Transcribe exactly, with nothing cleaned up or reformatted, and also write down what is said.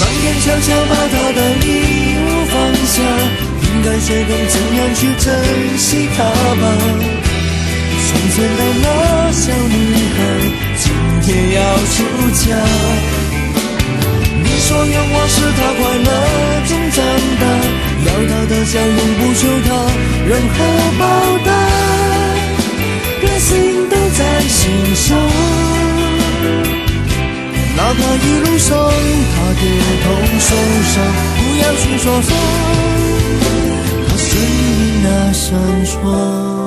上天悄悄把他的礼物放下，应该学懂怎样去珍惜他吧。从前的那小女孩，今天要出嫁。你说愿望是她快乐中长大，要她的笑容，不求她任何报答，别心都在心上。哪怕一路上她跌痛受伤，不要去说谎，她生命那闪烁。